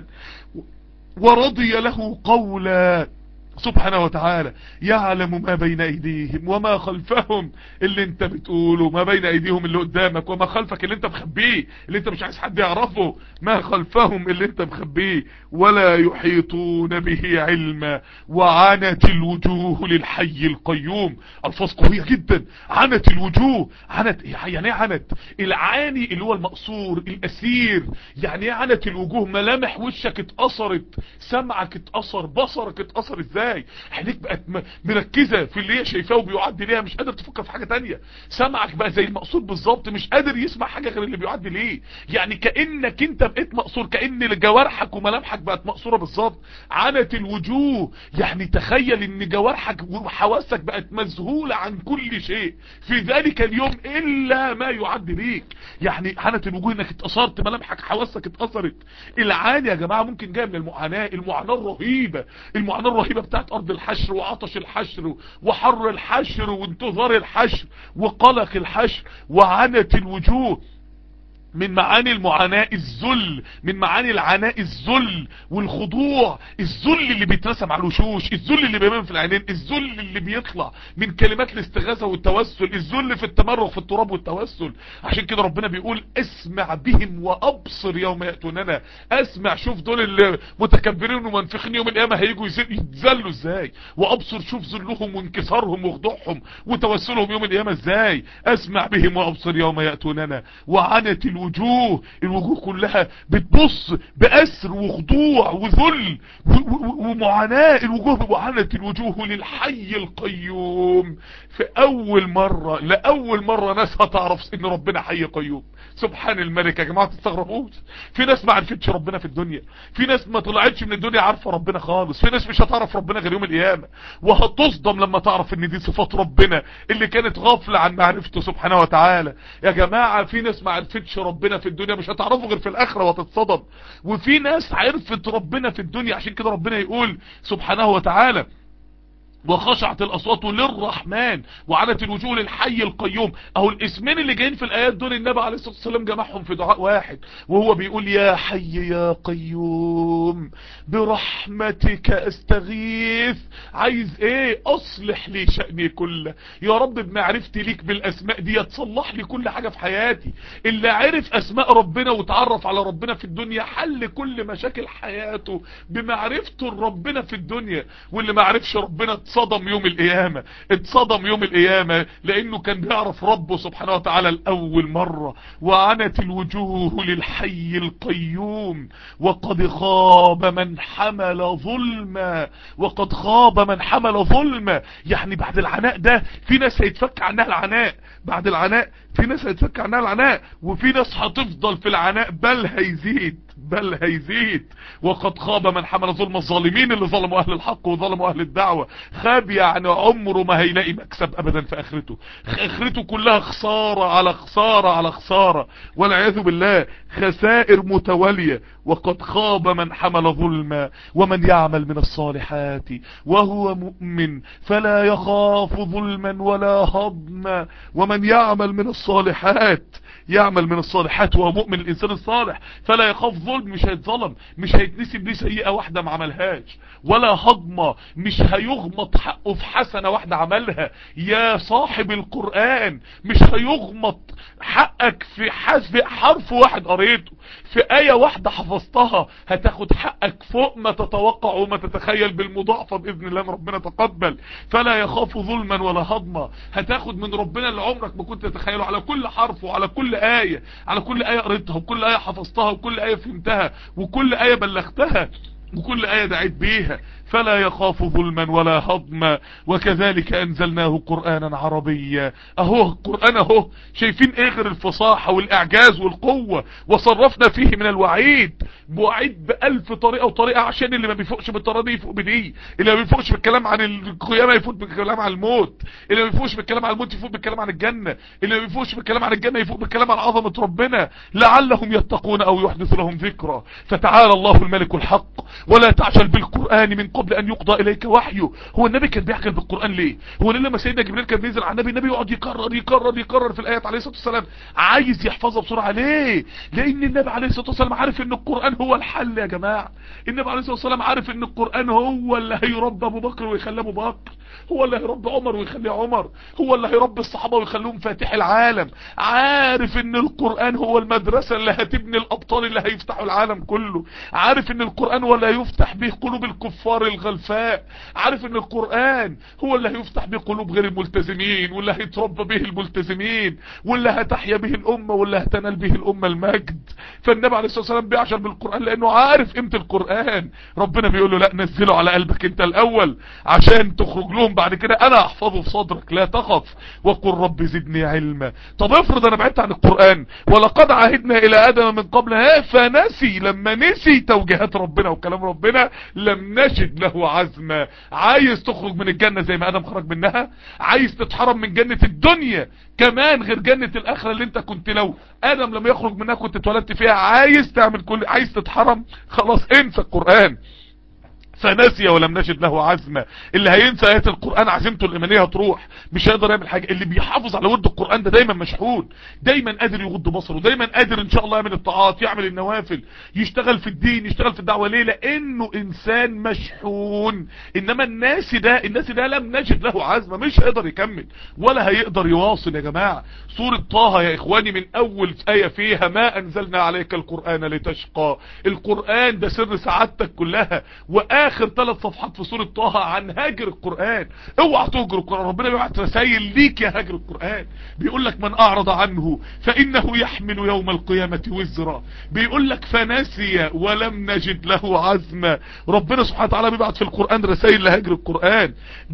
ورضي له قولا سبحانه وتعالى. يعلم ما بين ايديهم وما خلفهم، اللي انت بتقوله ما بين ايديهم اللي قدامك، وما خلفك اللي انت مخبيه اللي انت مش عايز حد يعرفه، ما خلفهم اللي انت مخبيه. ولا يحيطون به علما. وعنت الوجوه للحي القيوم. الفاظ قوية جدا. عنت الوجوه. عنت يعني ايه عنت؟ العاني اللي هو المقصور الاسير. يعني ايه عنت الوجوه؟ ملامح وشك اتأثرت، سمعك اتأثر، بصرك اتأثر. ازاي؟ عينيك بقت مركزة في اللي هي شايفاه وبيعدي ليها، مش قادر تفكر في حاجة تانية. سمعك بقى زي المقصور بالظبط، مش قادر يسمع حاجة غير اللي بيعدي ليه. يعني كأنك انت بقيت مقصور، كأن جوارحك وملامحك بقت مقصورة بالظبط. عنت الوجوه، يعني تخيل ان جوارحك وحواسك بقت مذهولة عن كل شيء في ذلك اليوم الا ما يعدي ليك. يعني عنت الوجوه انك اتأثرت، ملامحك حواسك اتأثرت. العاني يا جماعة ممكن جاي من المعاناة، المعاناة الرهيبة، المعاناة الرهيبة بتاعت ارض الحشر وعطش الحشر وحر الحشر وانتظار الحشر وقلق الحشر. وعنت الوجوه من معاني المعاناة الذل، من معاني العناء الذل والخضوع. الذل اللي بيترسم على الوشوش، الذل اللي بيبان في العينين، الذل اللي بيطلع من كلمات الاستغاثة والتوسل، الذل في التمرغ في التراب والتوسل. عشان كده ربنا بيقول اسمع بهم وابصر يوم يأتوننا. اسمع، شوف دول اللي متكبرين ومنفخين يوم القيامة هيجوا يتذلوا ازاي، وابصر شوف ذلهم وانكسارهم وخضوعهم وتوسلهم يوم القيامة ازاي. اسمع بهم وابصر يوم يأتوننا. وعنت الوجوه كلها بتبص بأسر وخضوع وذل ومعاناة. الوجوه وعنت الوجوه للحي القيوم. في لأول مرة ناس هتعرف ان ربنا حي قيوم. سبحان الملك. يا جماعة تستغربوش، في ناس ما عرفتش ربنا في الدنيا، في ناس ما طلعتش من الدنيا عارفة ربنا خالص، في ناس مش هتعرف ربنا غير يوم القيامة، وهتصدم لما تعرف ان دي صفات ربنا اللي كانت غافلة عن معرفته سبحانه وتعالى. يا جماعة في ناس ما عرفتش ربنا في الدنيا مش هتعرفه غير في الاخرة وهتتصدم، وفي ناس عرفت ربنا في الدنيا. عشان كده ربنا يقول سبحانه وتعالى وخشعت الاصوات للرحمن وعنت الوجوه للحي القيوم. اهو الاسمين اللي جايين في الايات دول النبي عليه الصلاة والسلام جمعهم في دعاء واحد، وهو بيقول يا حي يا قيوم برحمتك استغيث. عايز ايه؟ اصلح لي شأني كله. يا رب بمعرفتي ليك بالاسماء دي تصلح لي كل حاجة في حياتي. اللي عرف اسماء ربنا وتعرف على ربنا في الدنيا حل كل مشاكل حياته بمعرفته لربنا في الدنيا، واللي ما عرفش ربنا اتصدم يوم القيامة. اتصدم يوم القيامة لانه كان بيعرف ربه سبحانه وتعالى لأول مرة. وعنت الوجوه للحي القيوم وقد خاب من حمل ظلما. وقد خاب من حمل ظلما، يعني بعد العناء ده في ناس هيتفك عنها العناء، بعد العناء في ناس هيتفك عنها العناء، وفي ناس هتفضل في العناء بل هيزيد. وقد خاب من حمل ظلم. الظالمين اللي ظلموا اهل الحق وظلموا اهل الدعوة، خاب يعني عمره ما هيلاقي مكسب ابدا في اخرته كلها خسارة على خسارة على خسارة والعياذ بالله، خسائر متوالية. وقد خاب من حمل ظلما. ومن يعمل من الصالحات وهو مؤمن فلا يخاف ظلما ولا هضما. ومن يعمل من الصالحات وهو مؤمن، الانسان الصالح، فلا يخاف ظلم، مش هيتظلم، مش هيتنسب ليه سيئة واحدة ما عملهاش، ولا هضمة، مش هيغمط حقه في حسنة واحدة عملها. يا صاحب القرآن مش هيغمط حقك في حرف واحد قريته، في آية واحدة حفظتها هتاخد حقك فوق ما تتوقع وما تتخيل بالمضاعفة بإذن الله ربنا تقبل. فلا يخاف ظلما ولا هضما، هتاخد من ربنا اللي عمرك ما كنت تتخيله على كل حرف وعلى كل كل آية، على كل آية قريتها، وكل آية حفظتها، وكل آية فهمتها، وكل آية بلغتها، وكل آية دعيت بيها، فلا يخاف ظلما ولا هضما. وكذلك انزلناه قرآنا عربيا. اهو القرآن اهو، شايفين ايه غير الفصاحة والاعجاز والقوة؟ وصرفنا فيه من الوعيد، بوعيد بألف طريقة وطريقة، عشان اللي ما بيفوقش بالطريقة دي يفوق بدي، اللي ما بيفوقش بالكلام عن القيامة يفوق بالكلام عن الموت، اللي ما بيفوقش بالكلام عن الموت يفوق بالكلام عن الجنة، اللي ما بيفوقش بالكلام عن الجنة يفوق بالكلام عن عظمة ربنا، لعلهم يتقون او يحدث لهم ذكرى. فتعالى الله الملك الحق، ولا تعجل بالقرآن من قبل ان يقضى اليك وحيه. هو النبي كان بيعجل بالقرآن ليه؟ هو لما سيدنا جبريل كان بينزل على النبي يقعد يكرر في الايات عليه الصلاة والسلام، عايز يحفظها بسرعة ليه؟ لان النبي عليه الصلاة والسلام عارف ان القرآن هو الحل يا جماعة. النبي عليه الصلاة والسلام عارف ان القرآن هو اللي هيربي ابو بكر ويخليه ابو بكر، هو اللي هيربي عمر ويخليه عمر، هو اللي هيربي الصحابة ويخليهم فاتح العالم. عارف ان القرآن هو المدرسة اللي هتبني الابطال اللي هيفتحوا العالم كله. عارف ان القرآن هو اللي هيفتح به قلوب الكفار الغلفاء. عارف ان القرآن هو اللي هيفتح به قلوب غير الملتزمين، واللي هيتربى به الملتزمين، واللي هتحيا به الامة، واللي هتنال به الامة المجد. فالنبي عليه الصلاة والسلام بيعشر بالقرآن لانه عارف قيمة القرآن. ربنا بيقول له لا، نزله على قلبك انت الاول عشان تخرج لهم بعد كده، انا احفظه في صدرك، لا تخف وقل رب زدني علما. طب افرض انا بعدت عن القرآن، ولقد عهدنا الى ادم من قبل فنسي، لما نسي توجيهات ربنا وكلام ربنا لم نجد له عزما. عايز تخرج من الجنة زي ما ادم خرج منها؟ عايز تتحرم من جنة الدنيا كمان غير جنة الاخرة اللي انت كنت لو ادم لم يخرج منها كنت اتولدت فيها؟ عايز تعمل عايز تتحرم؟ خلاص انسى القرآن. فنسي ولم نجد له عزمة. اللي هينسى ايات القرآن عزيمته الايمانية هتروح، مش هيقدر يعمل حاجة. اللي بيحافظ على ورد القرآن ده دايما مشحون، دايما قادر يغض بصره، دايما قادر ان شاء الله يعمل الطاعات، يعمل النوافل، يشتغل في الدين، يشتغل في الدعوة. ليه؟ لانه انسان مشحون. انما الناس ده لم نجد له عزمة، مش هيقدر يكمل ولا هيقدر يواصل. يا جماعة سورة طه يا اخواني من اول آية فيها ما انزلنا عليك القرآن لتشقى. القرآن ده سر سعادتك كلها. واخر 3 صفحات في سورة طه عن هاجر القرآن. اوعى تهجر القرآن. ربنا بيبعت رسائل ليك يا هاجر القرآن، بيقول لك من اعرض عنه فانه يحمل يوم القيامة وزرا. بيقول لك فنسي ولم نجد له عزما. ربنا سبحانه وتعالى بيبعت في القرآن رسائل لهاجر القرآن،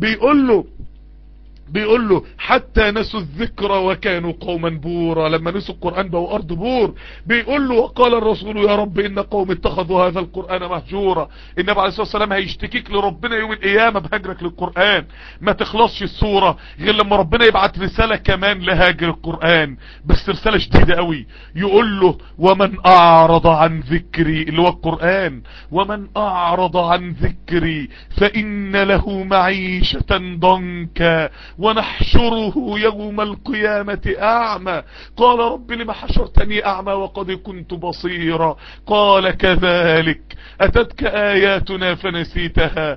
بيقول له حتى نسوا الذكر وكانوا قوما بورا. لما نسوا القرآن بقوا ارض بور. بيقول له وقال الرسول يا رب ان قوم اتخذوا هذا القرآن مهجورا. النبي عليه الصلاة والسلام هيشتكيك لربنا يوم القيامة بهجرك للقرآن. ما تخلصش السورة غير لما ربنا يبعت رسالة كمان لهاجر القرآن، بس رسالة شديدة قوي. يقول له ومن اعرض عن ذكري، اللي هو القرآن، ومن اعرض عن ذكري فان له معيشة ضنكا ونحشره يوم القيامة اعمى. قال رب لما حشرتني اعمى وقد كنت بصيرا. قال كذلك اتتك اياتنا فنسيتها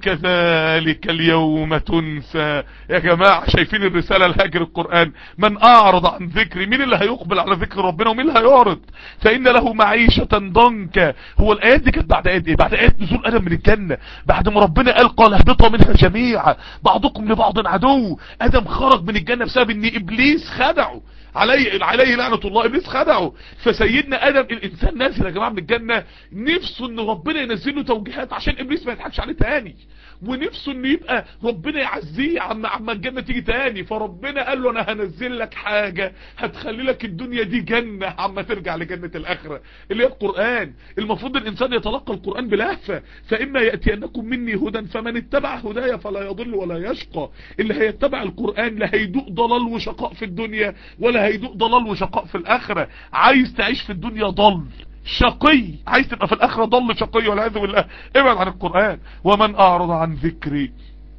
وكذلك اليوم تنسى. يا جماعة شايفين الرسالة لهاجر القرآن؟ من اعرض عن ذكري، مين اللي هيقبل على ذكر ربنا ومين اللي هيعرض؟ فان له معيشة ضنكا. هو الايات دي كانت بعد ايات ايه؟ بعد ايات نزول ادم من الجنة، بعد ما ربنا قال اهبطوا منها جميعا بعضكم لبعض عدو. ادم خرج من الجنة بسبب ان ابليس خدعه، عليه لعنة الله. ابليس خدعه. فسيدنا ادم الانسان نازل يا جماعة من الجنة نفسه ان ربنا ينزل له توجيهات عشان ابليس ما يضحكش عليه تاني، ونفسه ان يبقى ربنا يعزيه عما الجنة تيجي تاني. فربنا قال له انا هنزل لك حاجة هتخلي لك الدنيا دي جنة عما ترجع لجنة الاخرة، اللي هي القرآن. المفروض الانسان يتلقى القرآن بلهفة. فاما يأتينكم مني هدى فمن اتبع هدايا فلا يضل ولا يشقى. اللي هيتبع القرآن لا هيدوق ضلال وشقاء في الدنيا ولا هيدوق ضلال وشقاء في الاخرة. عايز تعيش في الدنيا ضل شقي، عايز تبقى في الاخرة ضل شقي والعياذ بالله، ابعد عن القرآن. ومن اعرض عن ذكري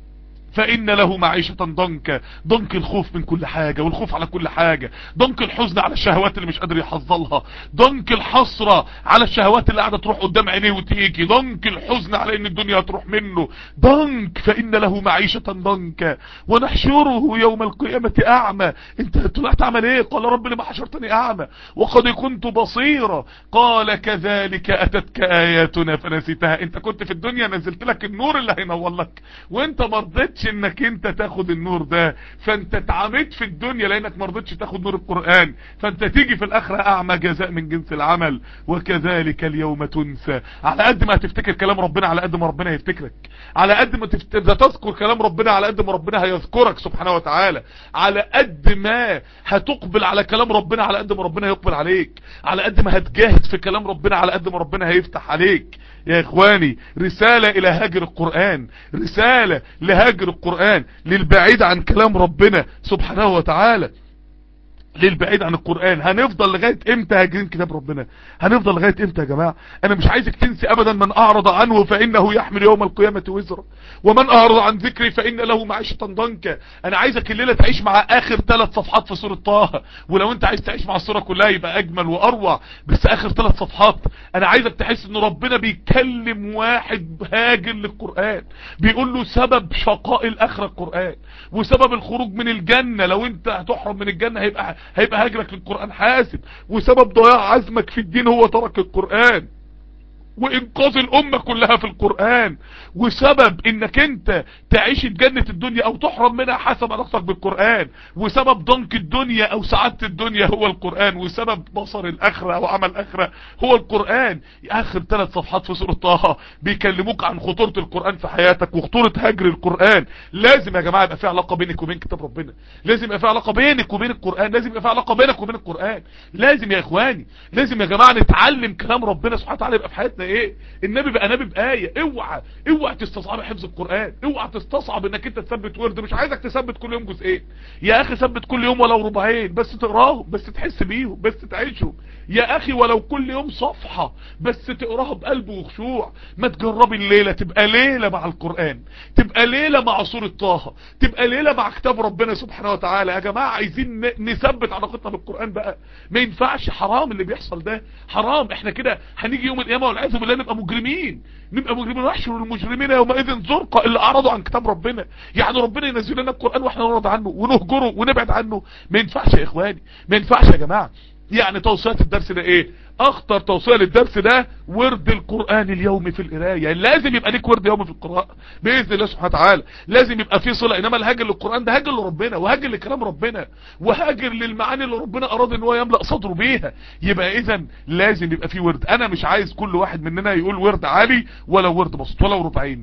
فإن له معيشة ضنكا. ضنك الخوف من كل حاجة والخوف على كل حاجة، ضنك الحزن على الشهوات اللي مش قادر يحصلها، ضنك الحسرة على الشهوات اللي قاعدة تروح قدام عينيه وتيجي، ضنك الحزن على ان الدنيا هتروح منه، ضنك فإن له معيشة ضنكا ونحشره يوم القيامة أعمى. انت طلعت اعمى ليه؟ قال رب لما حشرتني أعمى وقد كنت بصيرا. قال كذلك أتتك آياتنا فنسيتها. انت كنت في الدنيا نزلت لك النور اللي هينور لك وانت مرضتش رضيتش انك انت تاخد النور ده، فانت اتعميت في الدنيا لانك ما رضيتش تاخد نور القرآن، فانت تيجي في الاخرة اعمى، جزاء من جنس العمل وكذلك اليوم تنسى. على قد ما هتفتكر كلام ربنا على قد ما ربنا هيفتكرك، على قد ما تذكر كلام ربنا على قد ما ربنا هيذكرك سبحانه وتعالى، على قد ما هتقبل على كلام ربنا على قد ما ربنا هيقبل عليك، على قد ما هتجاهد في كلام ربنا على قد ما ربنا هيفتح عليك. يا اخواني رسالة الى هاجر القرآن، رسالة لهاجر القرآن، للبعيد عن كلام ربنا سبحانه وتعالى، للبعيد عن القرآن. هنفضل لغاية امتى هاجرين كتاب ربنا؟ هنفضل لغاية امتى يا جماعة؟ انا مش عايزك تنسي ابدا من اعرض عنه فانه يحمل يوم القيامة وزرا ومن اعرض عن ذكري فان له معيشة ضنكا. انا عايزك الليلة تعيش مع اخر 3 صفحات في سورة طه، ولو انت عايز تعيش مع السورة كلها يبقى اجمل واروع، بس اخر 3 صفحات انا عايزك تحس ان ربنا بيكلم واحد هاجر للقرآن، بيقول له سبب شقاء الاخرة القرآن، وسبب الخروج من الجنة لو انت هتحرم من الجنة هيبقى هاجرك للقرآن حاسب، وسبب ضياع عزمك في الدين هو ترك القرآن، وانقاذ الامة كلها في القرآن، وسبب انك انت تعيش جنة الدنيا او تحرم منها حسب علاقتك بالقرآن، وسبب ضنك الدنيا او سعادة الدنيا هو القرآن، وسبب بصر الاخرة او عمل الاخرة هو القرآن. اخر 3 صفحات في سورة طه بيكلموك عن خطورة القرآن في حياتك وخطورة هجر القرآن. لازم يا جماعة يبقى في علاقة بينك وبين كتاب ربنا، لازم يبقى في علاقة بينك وبين القرآن، لازم يبقى في علاقة بينك وبين القرآن، لازم يا اخواني، لازم يا جماعة نتعلم كلام ربنا سبحانه وتعالى يبقى في حياتنا ايه. النبي بقى نبي بآية. اوعى تستصعب حفظ القرآن، اوعى تستصعب انك انت تثبت ورد. مش عايزك تثبت كل يوم جزئين يا اخي، ثبت كل يوم ولو ربعين بس تقراهم، بس تحس بيهم، بس تعيشهم يا اخي، ولو كل يوم صفحة بس تقراها بقلب وخشوع. ما تجربي الليلة تبقى ليلة مع القرآن، تبقى ليلة مع سورة طه، تبقى ليلة مع كتاب ربنا سبحانه وتعالى. يا جماعة عايزين نثبت علاقتنا بالقرآن بقى، ما ينفعش، حرام اللي بيحصل ده، حرام. احنا كده هنيجي يوم القيامة والعياذ بالله نبقى مجرمين، نحشر المجرمين يومئذ زرقا اللي اعرضوا عن كتاب ربنا. يعني ربنا ينزل لنا القرآن واحنا نعرض عنه ونهجره ونبعد عنه؟ ما ينفعش يا اخواني، ما ينفعش يا جماعة. يعني توصيات الدرس ده ايه؟ اخطر توصية للدرس ده ورد القرآن اليومي في القراءة. يعني لازم يبقى ليك ورد يومي في القراءة باذن الله سبحانه وتعالى، لازم يبقى في صلة. انما الهاجر للقرآن ده هاجر لربنا، وهاجر لكلام ربنا، وهاجر للمعاني اللي ربنا اراد ان هو يملأ صدره بيها. يبقى اذا لازم يبقى في ورد. انا مش عايز كل واحد مننا يقول ورد عالي، ولو ورد بسيط، ولو ربعين،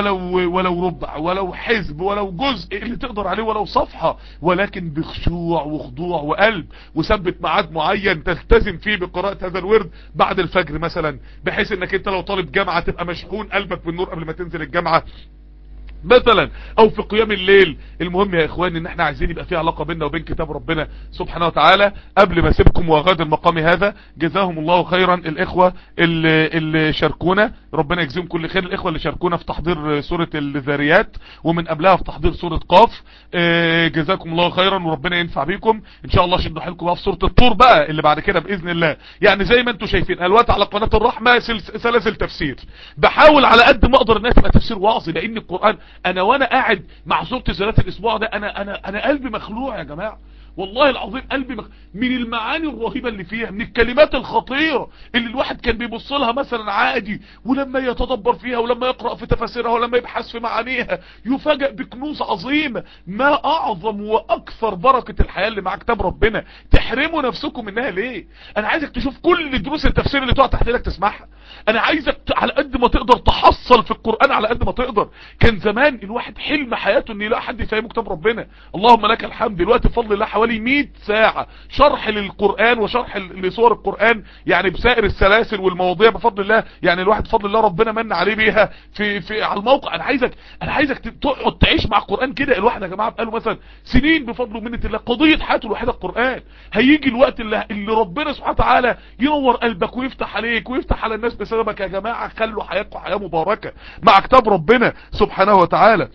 ولو ربع، ولو حزب، ولو جزء اللي تقدر عليه، ولو صفحة، ولكن بخشوع وخضوع وقلب، وثبت ميعاد معين تلتزم فيه بقراءة هذا الورد بعد الفجر مثلا، بحيث انك انت لو طالب جامعة تبقى مشحون قلبك بالنور قبل ما تنزل الجامعة مثلا، او في قيام الليل. المهم يا اخواني ان احنا عايزين يبقى في علاقة بيننا وبين كتاب ربنا سبحانه وتعالى. قبل ما اسيبكم واغادر مقامي هذا، جزاهم الله خيرا الاخوة اللي شاركونا، ربنا يجزيهم كل خير. الاخوة اللي شاركونا في تحضير سورة الذاريات، ومن قبلها في تحضير سورة قاف، جزاكم الله خيرا وربنا ينفع بيكم ان شاء الله. شدوا حيلكم بقى في سورة الطور بقى اللي بعد كده باذن الله. يعني زي ما انتم شايفين الوقت على قناة الرحمة سلاسل تفسير، بحاول على قد ما اقدر انها تبقى تفسير واعظي، لان القرآن انا وانا قاعد مع سورة الذاريات الاسبوع ده انا قلبي مخلوع يا جماعة، والله العظيم قلبي من المعاني الرهيبة اللي فيها، من الكلمات الخطيرة اللي الواحد كان بيبص لها مثلا عادي، ولما يتدبر فيها ولما يقرأ في تفاسيرها ولما يبحث في معانيها يفاجأ بكنوز عظيمة. ما اعظم واكثر بركة الحياة اللي مع كتاب ربنا، تحرموا نفسكم منها ليه؟ انا عايزك تشوف كل دروس التفسير اللي تقع تحت ايدك تسمعها، انا عايزك على قد ما تقدر تحصل في القرآن على قد ما تقدر. كان زمان الواحد حلم حياته ان يلاقي حد يفهمه كتاب ربنا، اللهم لك الحمد. دلوقتي بفضل الله حوالي 100 ساعة شرح للقرآن وشرح لسور القرآن، يعني بسائر السلاسل والمواضيع بفضل الله. يعني الواحد بفضل الله ربنا من عليه بيها في على الموقع. انا عايزك تقعد تعيش مع القرآن كده. الواحد يا جماعة بقاله مثلا سنين بفضل ومنة الله قضية حياته الوحيدة القرآن. هيجي الوقت اللي ربنا سبحانه وتعالى ينور قلبك ويفتح عليك ويفتح على الناس بسببك. يا جماعة خلوا حياتكم حياة مباركة مع كتاب ربنا سبحانه وتعالى.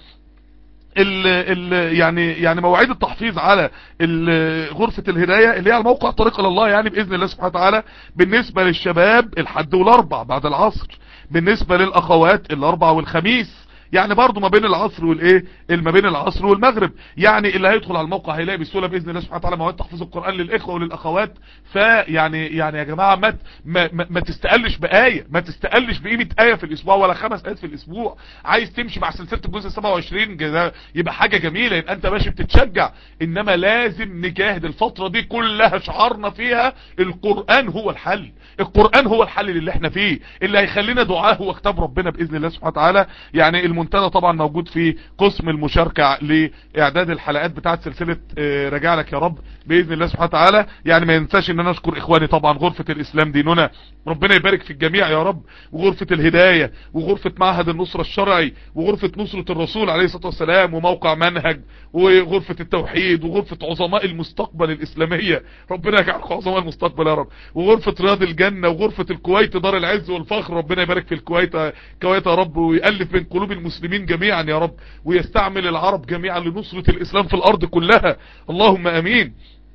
يعني مواعيد التحفيظ على غرفة الهداية اللي هي على موقع طريق الى الله، يعني بإذن الله سبحانه وتعالى. بالنسبة للشباب الحد والاربع بعد العصر، بالنسبة للاخوات الاربع والخميس، يعني برضو ما بين العصر والايه، ما بين العصر والمغرب. يعني اللي هيدخل على الموقع هيلاقي بسهوله باذن الله سبحانه وتعالى مواد تحفيظ القران للاخوه وللاخوات. فيعني يا جماعه ما تستقلش بايه، ما تستقلش بقيمه ايه في الاسبوع ولا 5 ايات في الاسبوع. عايز تمشي مع سلسله الجزء 27 يبقى حاجه جميله، يبقى انت ماشي بتتشجع. انما لازم نجاهد الفتره دي كلها، شعارنا فيها القران هو الحل، القرآن هو الحل اللي احنا فيه، اللي هيخلينا دعاه هو كتاب ربنا بإذن الله سبحانه وتعالى. يعني المنتدى طبعا موجود في قسم المشاركة لإعداد الحلقات بتاعت سلسلة راجع لك يا رب بإذن الله سبحانه وتعالى. يعني ما ينساش ان انا اشكر اخواني طبعا غرفة الاسلام ديننا، ربنا يبارك في الجميع يا رب، وغرفة الهداية، وغرفة معهد النصرة الشرعي، وغرفة نصرة الرسول عليه الصلاة والسلام، وموقع منهج، وغرفة التوحيد، وغرفة عظماء المستقبل الاسلامية، ربنا يجعلكم عظماء المستقبل يا رب، وغرفة رياض الجنة، وغرفة الكويت دار العز والفخر، ربنا يبارك في الكويت يا رب، ويألف بين قلوب المسلمين جميعا يا رب، ويستعمل العرب جميعا لنصرة الاسلام في الارض كلها، اللهم امين.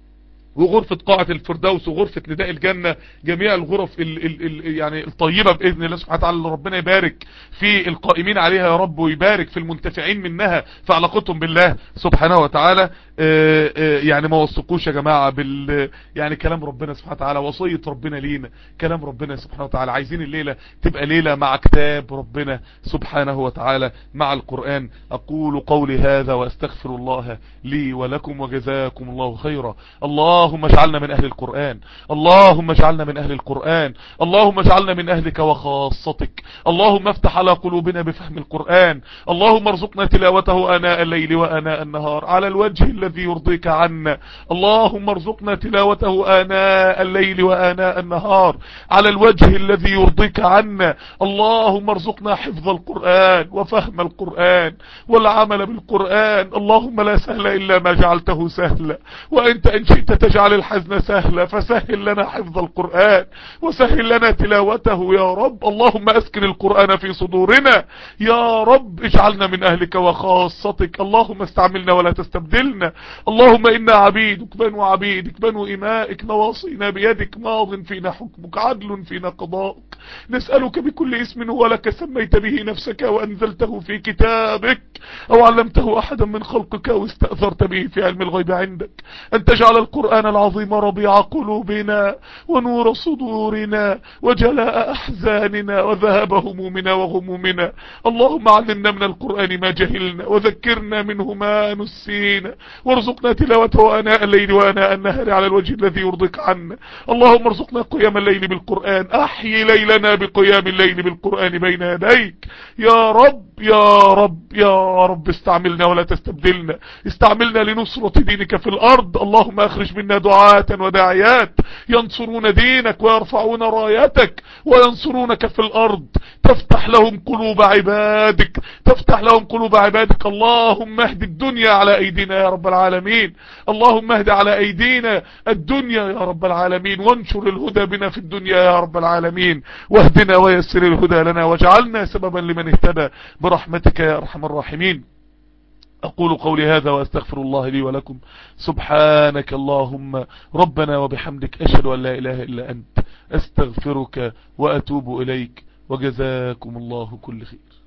وغرفة قاعة الفردوس، وغرفة نداء الجنة، جميع الغرف يعني الطيبة بإذن الله سبحانه وتعالى. ربنا يبارك في القائمين عليها يا رب، ويبارك في المنتفعين منها في علاقتهم بالله سبحانه وتعالى. يعني ما وثقوش يا جماعة يعني كلام ربنا سبحانه وتعالى، وصية ربنا لينا، كلام ربنا سبحانه وتعالى. عايزين الليلة تبقى ليلة مع كتاب ربنا سبحانه وتعالى، مع القرآن. أقول قولي هذا وأستغفر الله لي ولكم، وجزاكم الله خيرا. اللهم اجعلنا من أهل القرآن، اللهم اجعلنا من أهل القرآن، اللهم اجعلنا من أهلك وخاصتك. اللهم افتح على قلوبنا بفهم القرآن، اللهم ارزقنا تلاوته آناء الليل وآناء النهار على الوجه الذي يرضيك عنا. اللهم ارزقنا تلاوته آناء الليل وآناء النهار على الوجه الذي يرضيك عنا. اللهم ارزقنا حفظ القرآن وفهم القرآن والعمل بالقرآن. اللهم لا سهل إلا ما جعلته سهلا، وأنت إن شئت تجعل الحزن سهلا، فسهل لنا حفظ القرآن وسهل لنا تلاوته يا رب. اللهم أسكن القرآن في صدورنا يا رب، اجعلنا من أهلك وخاصتك. اللهم استعملنا ولا تستبدلنا. اللهم إنا عبيدك بنو عبيدك بنو إمائك، نواصينا بيدك، ماض فينا حكمك، عدل فينا قضاءك. نسألك بكل اسم هو لك سميت به نفسك وأنزلته في كتابك أو علمته أحدا من خلقك أو استأثرت به في علم الغيب عندك، أن تجعل القرآن العظيم ربيع قلوبنا ونور صدورنا وجلاء أحزاننا وذهاب همومنا وغمومنا. اللهم علمنا من القرآن ما جهلنا، وذكرنا منه ما نسينا، وارزقنا تلاوته آناء الليل وآناء النهار على الوجه الذي يرضيك عنا. اللهم ارزقنا قيام الليل بالقرآن، أحيي ليلنا بقيام الليل بالقرآن بين يديك يا رب يا رب يا رب. استعملنا ولا تستبدلنا، استعملنا لنصرة دينك في الأرض. اللهم اخرج منا دعاة وداعيات ينصرون دينك ويرفعون رايتك وينصرونك في الأرض، تفتح لهم قلوب عبادك، تفتح لهم قلوب عبادك. اللهم اهد الدنيا على أيدينا يا رب العالمين، اللهم اهد على أيدينا الدنيا يا رب العالمين، وانشر الهدى بنا في الدنيا يا رب العالمين، واهدنا ويسر الهدى لنا، واجعلنا سببا لمن اهتدى برحمتك يا أرحم الراحمين. أقول قولي هذا وأستغفر الله لي ولكم. سبحانك اللهم ربنا وبحمدك، أشهد أن لا إله إلا أنت، أستغفرك وأتوب إليك، وجزاكم الله كل خير.